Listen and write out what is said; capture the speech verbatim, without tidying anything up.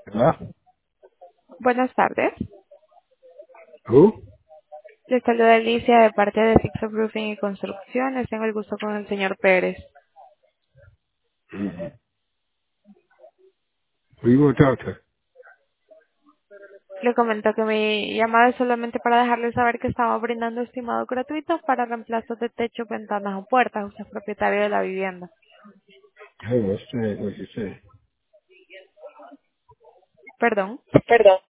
¿Verdad? Buenas tardes. ¿Tú? Les saluda Alicia de parte de Fixo Roofing y Construcciones. Tengo el gusto con el señor Pérez. Mm-hmm. Who you going to talk to? Le comento que mi llamada es solamente para dejarle saber que estamos brindando estimado gratuito para reemplazos de techo, ventanas o puertas. Usted es propietario de la vivienda. Hey, what's that? What you say? Perdón. Perdón.